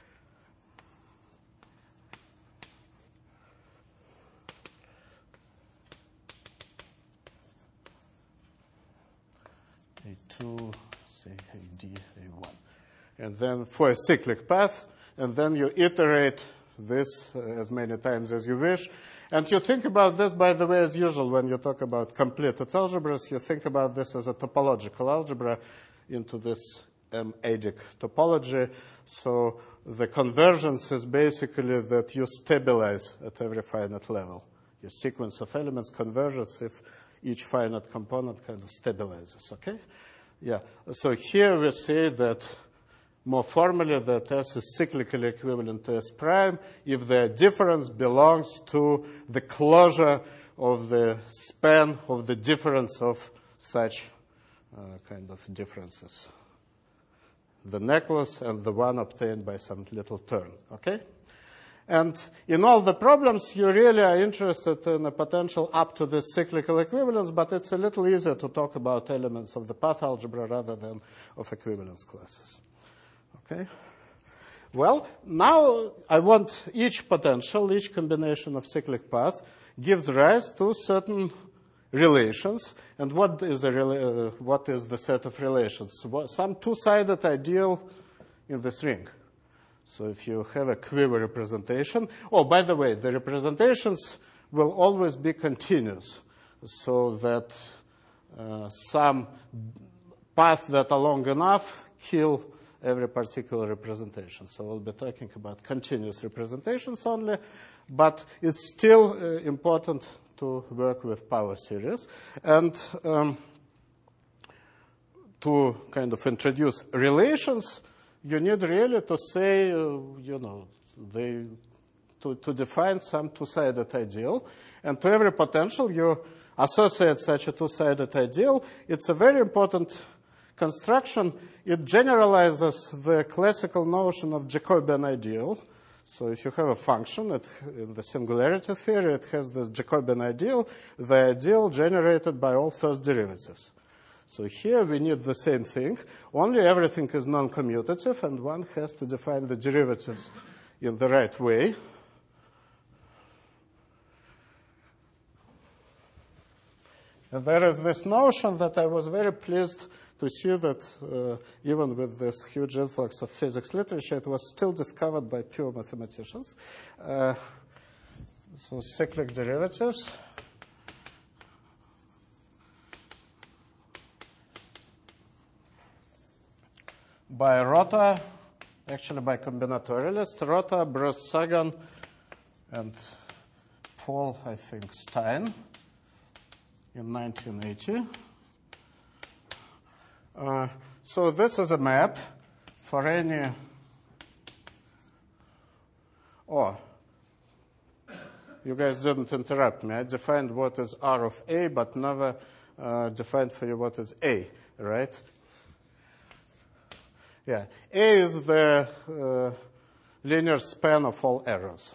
S2: A2, say AD, A1. And then for a cyclic path, and then you iterate this as many times as you wish. And you think about this, by the way, as usual, when you talk about completed algebras, you think about this as a topological algebra into this adic topology. So the convergence is basically that you stabilize at every finite level. Your sequence of elements converges if each finite component kind of stabilizes, okay? Yeah, so here we say that more formally that S is cyclically equivalent to S prime if the difference belongs to the closure of the span of the difference of such kind of differences. The necklace and the one obtained by some little turn, okay? And in all the problems, you really are interested in a potential up to this cyclical equivalence, but it's a little easier to talk about elements of the path algebra rather than of equivalence classes. Okay? Well, now I want each potential, each combination of cyclic path gives rise to certain relations. And what is the set of relations? Some two-sided ideal in this ring. So if you have a quiver representation, oh, by the way, the representations will always be continuous, so that some paths that are long enough kill every particular representation. So we'll be talking about continuous representations only, but it's still important to work with power series. And to kind of introduce relations, you need really to say, to define some two-sided ideal. And to every potential, you associate such a two-sided ideal. It's a very important construction. It generalizes the classical notion of Jacobian ideal. So if you have a function in the singularity theory, it has this Jacobian ideal, the ideal generated by all first derivatives. So here we need the same thing, only everything is non-commutative, and one has to define the derivatives in the right way. And there is this notion that I was very pleased to see that even with this huge influx of physics literature, it was still discovered by pure mathematicians. So cyclic derivatives. By Rota, actually by combinatorialists, Rota, Bruce Sagan, and Paul, I think, Stein in 1980. So this is a map for any... Oh, you guys didn't interrupt me. I defined what is R of A, but never defined for you what is A, right? Yeah, A is the linear span of all arrows.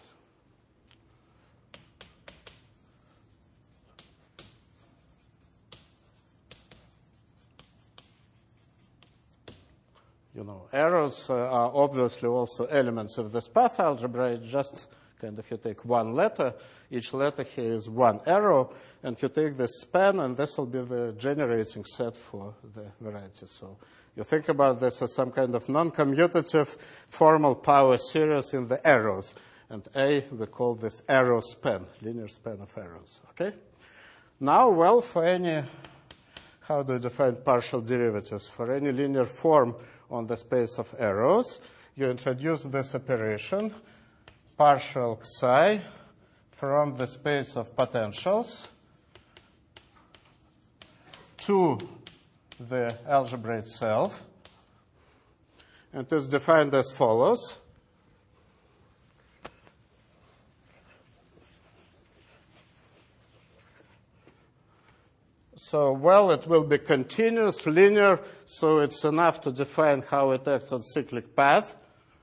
S2: You know, arrows are obviously also elements of this path algebra. It's just kind of you take one letter, each letter here is one arrow, and you take the span, and this will be the generating set for the variety. So you think about this as some kind of non-commutative formal power series in the arrows. And A, we call this arrow span, linear span of arrows. Okay? Now, well, for any, how do you define partial derivatives? For any linear form on the space of arrows, you introduce this operation, partial xi, from the space of potentials to the algebra itself, and it is defined as follows. So, well, it will be continuous, linear, so it's enough to define how it acts on cyclic path.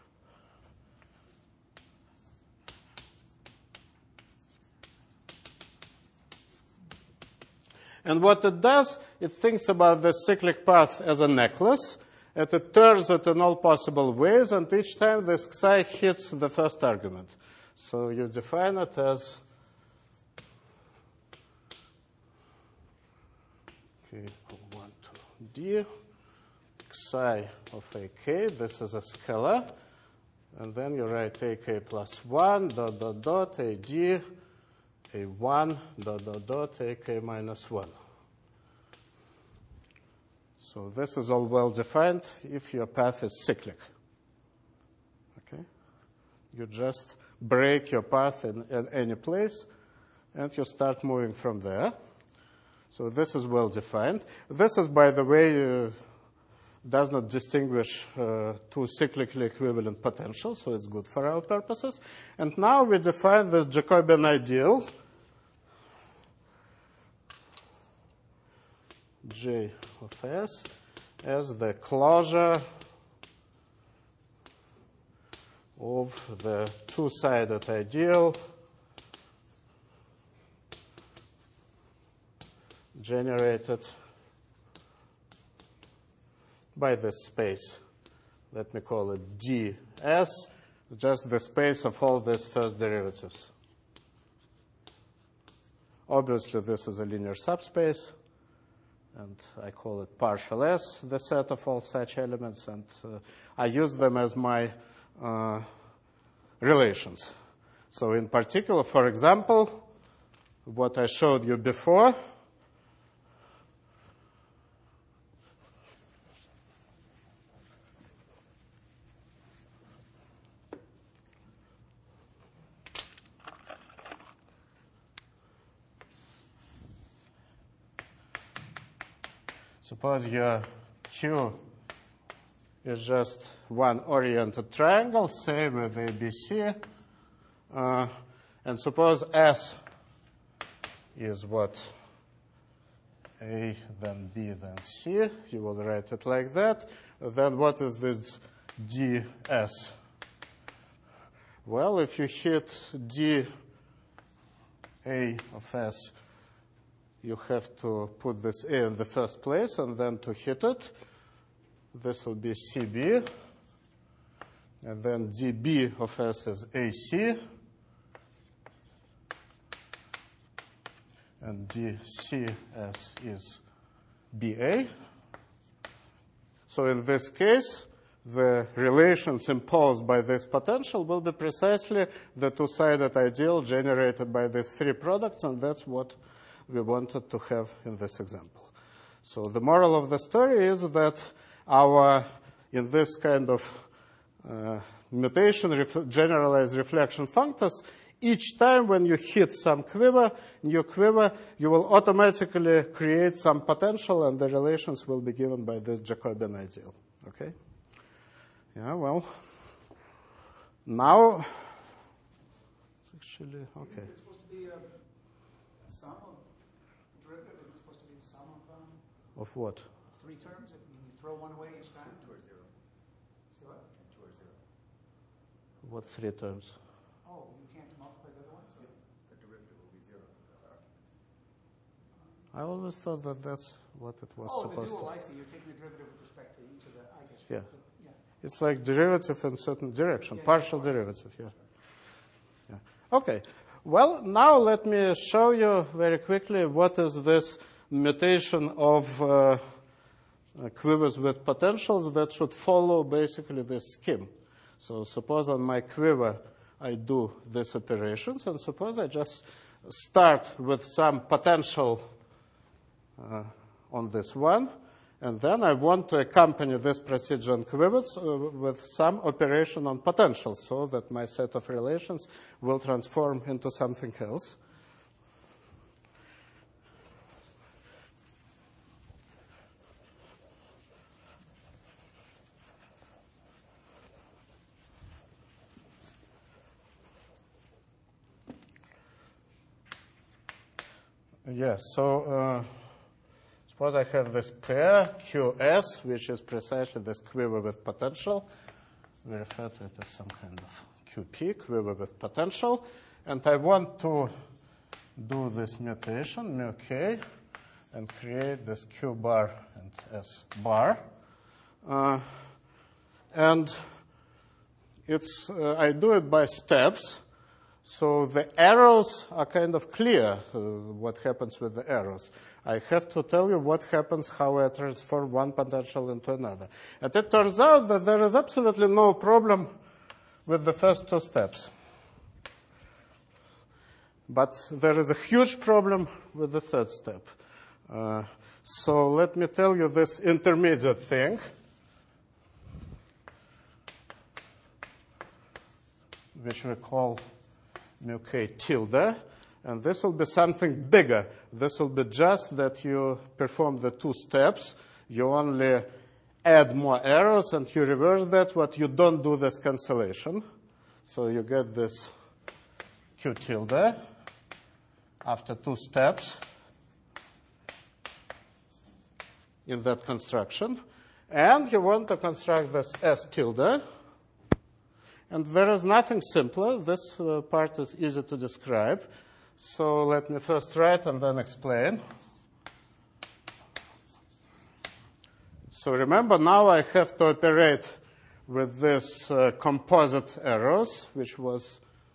S2: And what it does, it thinks about the cyclic path as a necklace, and it turns it in all possible ways, and each time this psi hits the first argument. So you define it as k equal 1 to d, psi of ak, this is a scalar, and then you write ak plus 1, dot, dot, dot, ad, a1, dot, dot, dot, ak minus 1. So this is all well defined if your path is cyclic. Okay? You just break your path in any place, and you start moving from there. So this is well defined. This is, by the way, does not distinguish two cyclically equivalent potentials, so it's good for our purposes. And now we define this Jacobian ideal, J of S, as the closure of the two-sided ideal generated by this space. Let me call it ds, just the space of all these first derivatives. Obviously, this is a linear subspace, and I call it partial S, the set of all such elements, and I use them as my relations. So in particular, for example, what I showed you before, suppose your Q is just one oriented triangle, say with ABC, and suppose S is what? A, then B, then C. You will write it like that. Then what is this DS? Well, if you hit D A of S, you have to put this A in the first place, and then to hit it, this will be CB, and then DB of S is AC, and DCS is BA. So in this case, the relations imposed by this potential will be precisely the two-sided ideal generated by these three products, and that's what we wanted to have in this example. So the moral of the story is that in this kind of mutation, generalized reflection functors, each time when you hit some new quiver, you will automatically create some potential, and the relations will be given by this Jacobian ideal. Okay? Yeah, well, now it's actually okay.
S4: It's supposed to be a sum of derivative. Isn't it supposed to be a sum of
S2: Of what?
S4: three terms? If you throw one away each time.
S1: 2 or 0.
S4: See what?
S1: 2 or 0.
S2: What three terms?
S4: Oh, you can't multiply the other ones?
S1: The derivative will be 0 with other arguments.
S2: I always thought that that's what it was supposed
S4: the dual,
S2: to.
S4: I see. You're taking the derivative with respect to each of the, I guess.
S2: Yeah.
S4: Yeah.
S2: It's like derivative in certain direction, partial derivative, yeah. Okay. Well, now let me show you very quickly what is this mutation of quivers with potentials that should follow basically this scheme. So suppose on my quiver I do these operations, and suppose I just start with some potential on this one, and then I want to accompany this procedure on quivers with some operation on potentials, so that my set of relations will transform into something else. Yes, so suppose I have this pair, QS, which is precisely this quiver with potential. We refer to it as some kind of QP, quiver with potential. And I want to do this mutation, mu K, and create this Q bar and S bar. And I do it by steps. So the arrows are kind of clear, what happens with the arrows. I have to tell you what happens, how I transform one potential into another. And it turns out that there is absolutely no problem with the first two steps. But there is a huge problem with the third step. So let me tell you this intermediate thing, which we call mu K tilde, and this will be something bigger. This will be just that you perform the two steps. You only add more arrows, and you reverse that, but you don't do this cancellation. So you get this Q tilde after two steps in that construction. And you want to construct this S tilde. And there is nothing simpler. This part is easy to describe. So let me first write and then explain. So remember, now I have to operate with this composite arrows, which was,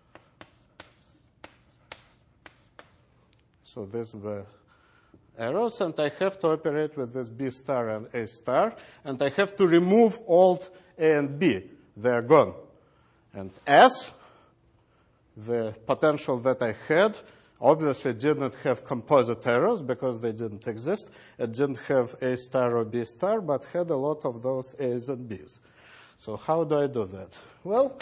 S2: so these were arrows, and I have to operate with this B star and A star, and I have to remove alt A and B. They are gone. And S, the potential that I had, obviously didn't have composite arrows because they didn't exist. It didn't have A star or B star, but had a lot of those A's and B's. So how do I do that? Well,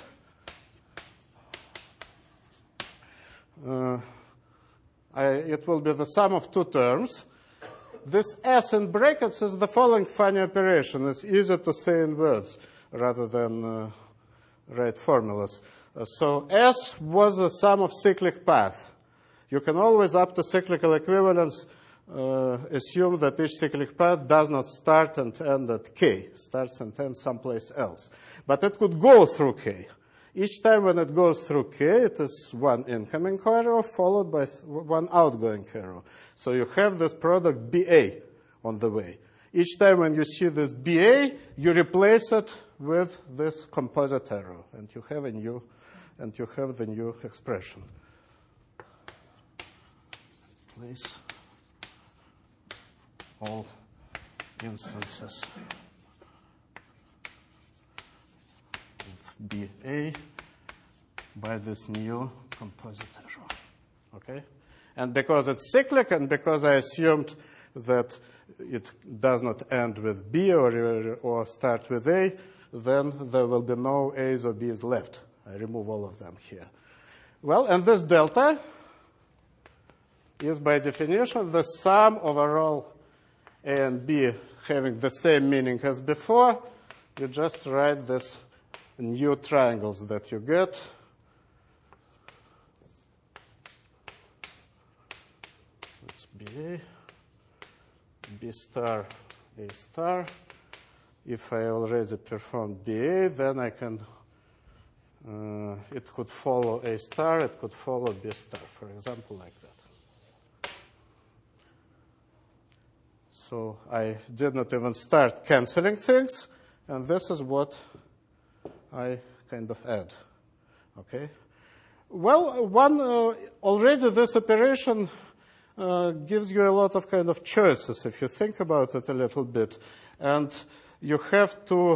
S2: it will be the sum of two terms. This S in brackets is the following funny operation. It's easier to say in words rather than write formulas. So S was the sum of cyclic path. You can always, up to cyclical equivalence, assume that each cyclic path does not start and end at K, starts and ends someplace else. But it could go through K. Each time when it goes through K, it is one incoming arrow followed by one outgoing arrow. So you have this product BA on the way. Each time when you see this BA, you replace it with this composite arrow, and you have the new expression. replace all instances of BA by this new composite arrow. Okay? And because it's cyclic and because I assumed that it does not end with B or start with A, then there will be no A's or B's left. I remove all of them here. Well, and this delta is by definition the sum of all A and B having the same meaning as before. You just write these new triangles that you get. So it's BA, B star, A star. If I already performed BA, then I can, it could follow A star, it could follow B star, for example, like that. So I did not even start canceling things, and this is what I kind of add. Okay? Well, already this operation gives you a lot of kind of choices if you think about it a little bit. And you have to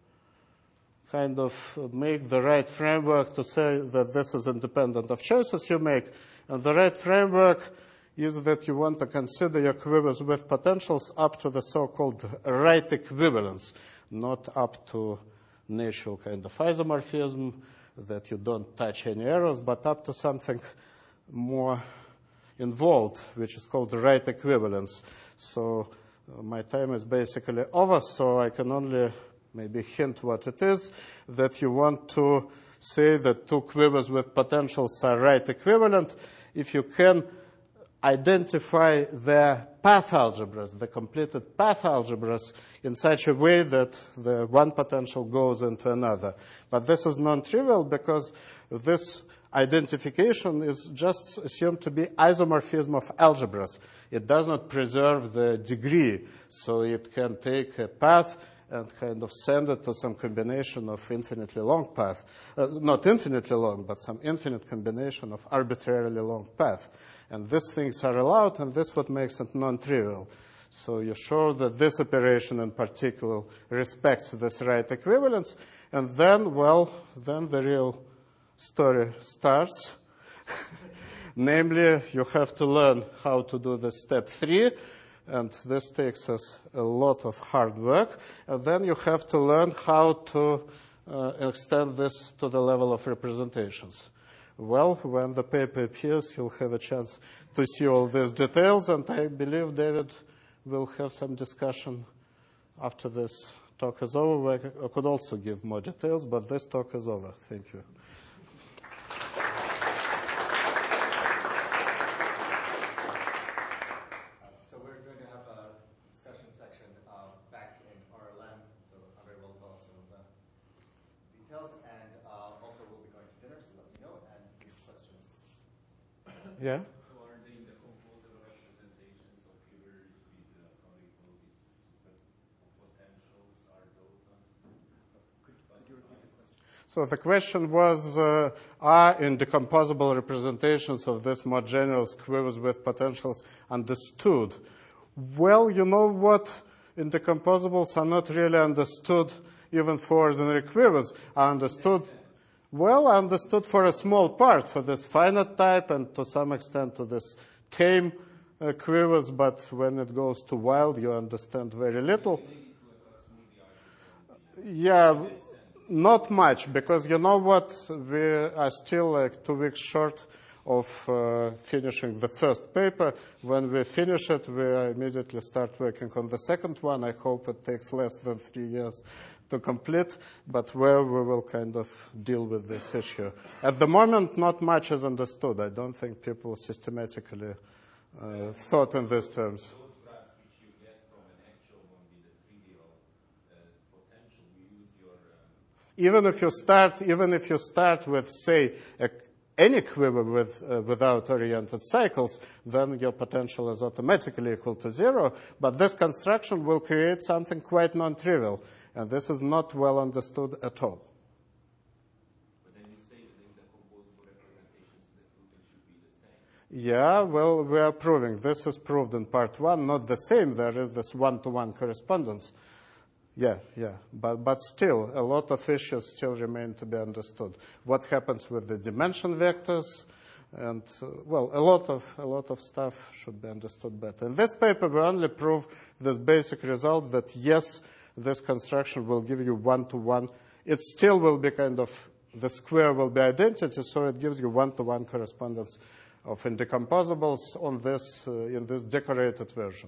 S2: kind of make the right framework to say that this is independent of choices you make. And the right framework is that you want to consider your quivers with potentials up to the so-called right equivalence, not up to natural kind of isomorphism, that you don't touch any errors, but up to something more involved, which is called the right equivalence. So my time is basically over, so I can only maybe hint what it is, that you want to say that two quivers with potentials are right equivalent if you can identify their path algebras, the completed path algebras, in such a way that the one potential goes into another. But this is non-trivial because this identification is just assumed to be isomorphism of algebras. It does not preserve the degree, so it can take a path and kind of send it to some combination of infinitely long path. Not infinitely long, but some infinite combination of arbitrarily long path. And these things are allowed, and this is what makes it non-trivial. So you show that this operation in particular respects this right equivalence, and then, well, then the real story starts. Namely, you have to learn how to do the step 3, and this takes us a lot of hard work. And then you have to learn how to extend this to the level of representations. Well, when the paper appears, you'll have a chance to see all these details, and I believe David will have some discussion after this talk is over. I could also give more details, but this talk is over. Thank you.
S1: So we're going to have a discussion section back in RLM, so Andre will tell us some of the details, and also we'll be going to dinner, so let me know, and any questions.
S2: Yeah?
S3: So are they the composable representations of quivers with co-equal potentials? Are those on?
S1: Could you repeat the question?
S2: So the question was, are indecomposable representations of this more general quivers with potentials understood? Well, you know what? Indecomposables are not really understood even for ordinary quivers. Are understood, well, are understood for a small part, for this finite type and to some extent to this tame quivers, but when it goes to wild, you understand very little. Yeah, not much, because you know what? We are still like 2 weeks short of finishing the first paper. When we finish it, we immediately start working on the second one. I hope it takes less than 3 years to complete, but where we will kind of deal with this issue. At the moment, not much is understood. I don't think people systematically thought in these terms.
S3: Those graphs which you get from an actual one with a trivial potential, you use your...
S2: Even if you start with, say, any quiver without oriented cycles, then your potential is automatically equal to 0. But this construction will create something quite non-trivial, and this is not well understood at all.
S3: But then you say that in the composable representations, the total should be the same.
S2: Yeah, well, we are proving. This is proved in part 1, not the same. There is this one-to-one correspondence. Yeah. But still, a lot of issues still remain to be understood. What happens with the dimension vectors? And, well, a lot of stuff should be understood better. In this paper, we only prove this basic result that, yes, this construction will give you one-to-one. It still will be kind of, the square will be identity, so it gives you one-to-one correspondence of indecomposables on this, in this decorated version.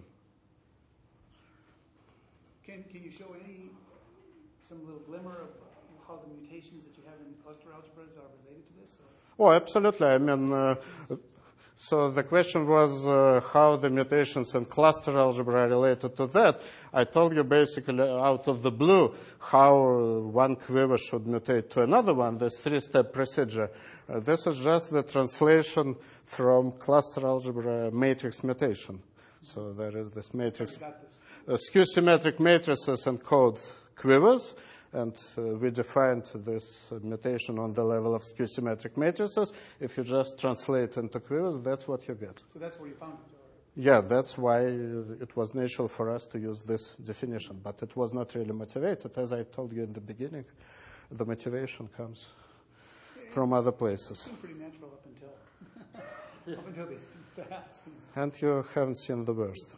S4: Can you show some little glimmer of how the mutations that you have in cluster algebras are related to this? Or?
S2: Oh, absolutely. I mean, so the question was how the mutations in cluster algebra are related to that. I told you basically out of the blue how one quiver should mutate to another one, this three-step procedure. This is just the translation from cluster algebra matrix mutation. So there is this matrix. Skew-symmetric matrices encode quivers, and we defined this mutation on the level of skew-symmetric matrices. If you just translate into quivers, that's what you get.
S4: So that's where you found it?
S2: Yeah, that's why it was natural for us to use this definition, but it was not really motivated. As I told you in the beginning, the motivation comes from other places.
S4: It seemed pretty natural up until these paths.
S2: And you haven't seen the worst.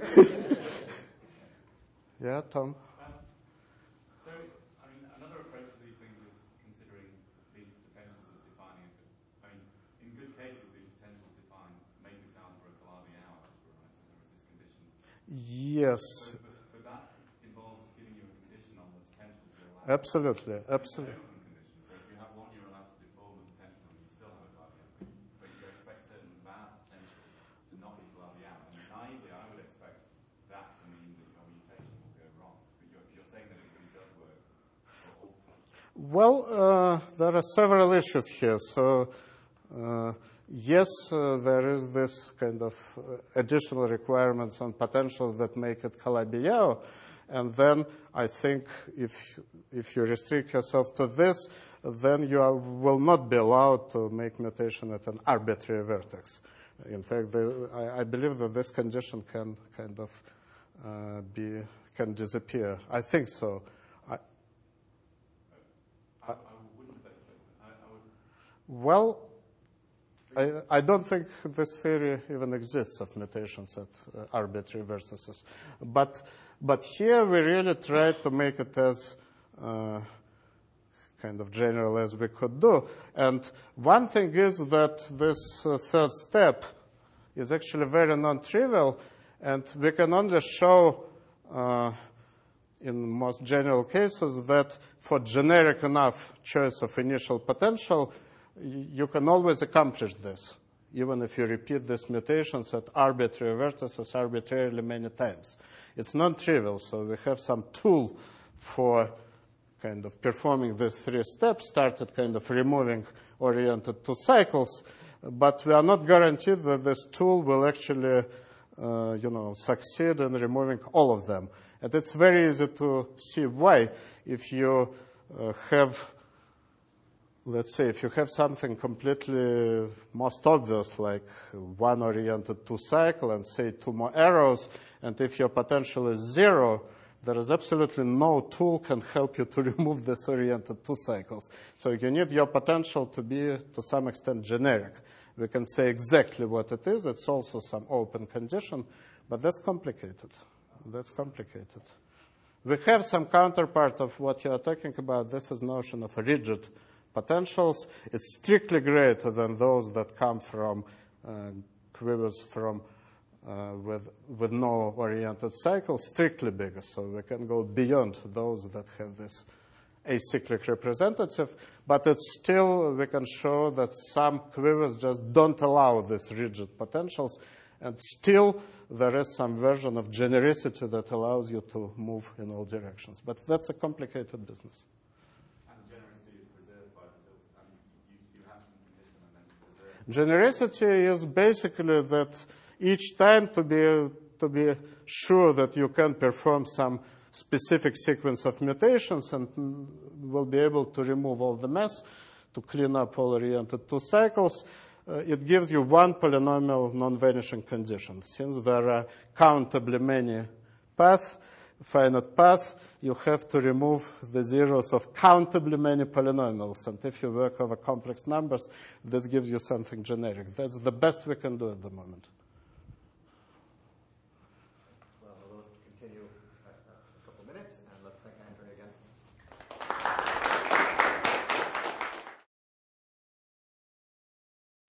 S2: Yeah, Tom?
S3: So, I mean, another approach to these things is considering these potentials as defining it. I mean, in good cases, these potentials define make this algebra a Calabi-Yau algebra, right? So there is this condition.
S2: Yes.
S3: But that involves giving you a condition on the potentials you're allowed.
S2: Absolutely.
S3: An open condition. So if you have one you're allowed to deform the potential, you still have a Calabi-Yau. But you expect certain bad potentials to not be Calabi-Yau. And naively, I would expect that to mean that your mutation will go wrong. But you're saying that it really does work for all times.
S2: Well, there are several issues here. So, yes, there is this kind of additional requirements on potentials that make it Calabi-Yau. And then I think if you restrict yourself to this, then you will not be allowed to make mutation at an arbitrary vertex. In fact, I believe that this condition can kind of can disappear. I think so.
S3: I wouldn't expect that.
S2: Well, I don't think this theory even exists of mutations at arbitrary vertices. But here we really tried to make it as kind of general as we could do. And one thing is that this third step is actually very non-trivial, and we can only show in most general cases that for generic enough choice of initial potential, you can always accomplish this, even if you repeat these mutations at arbitrary vertices arbitrarily many times. It's non-trivial, so we have some tool for kind of performing these three steps, started kind of removing oriented two cycles, but we are not guaranteed that this tool will actually succeed in removing all of them. And it's very easy to see why. If you have, let's say, if you have something completely most obvious, like one oriented two cycle and say two more arrows, and if your potential is 0, there is absolutely no tool can help you to remove this oriented two cycles. So you need your potential to be, to some extent, generic. We can say exactly what it is. It's also some open condition, but that's complicated. That's complicated. We have some counterpart of what you are talking about. This is notion of rigid potentials. It's strictly greater than those that come from quivers from with no oriented cycle, strictly bigger. So we can go beyond those that have this acyclic representative, but it's still, we can show that some quivers just don't allow these rigid potentials, and still there is some version of genericity that allows you to move in all directions. But that's a complicated business.
S3: And genericity is preserved by the tilt. I mean, you have some condition and then you preserve.
S2: Genericity is basically that each time to be sure that you can perform some specific sequence of mutations and will be able to remove all the mess, to clean up all oriented two cycles, it gives you one polynomial non-vanishing condition. Since there are countably many paths, finite paths, you have to remove the zeros of countably many polynomials. And if you work over complex numbers, this gives you something generic. That's the best we can do at the moment.
S1: Well, we'll continue